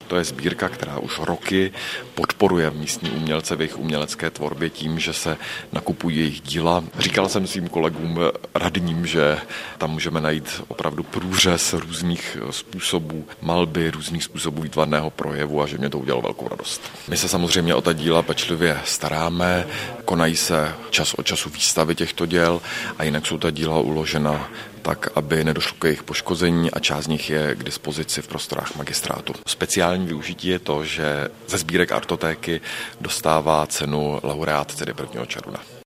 To je sbírka, která už roky podporuje místní umělce v jejich umělecké tvorbě tím, že se nakupují jejich díla. Říkal jsem svým kolegům radním, že tam můžeme najít opravdu průřez různých způsobů malby, různých způsobů výtvarného projevu a že mě to udělalo velkou radost. My se samozřejmě o ta díla pečlivě staráme, konají se čas od času výstavy těchto děl a jinak jsou ta díla uložena tak, aby nedošlo k jejich poškození a část z nich je k dispozici v prostorách magistrátu. Speciální využití je to, že ze sbírek Artotéky dostává cenu laureát tedy 1. června.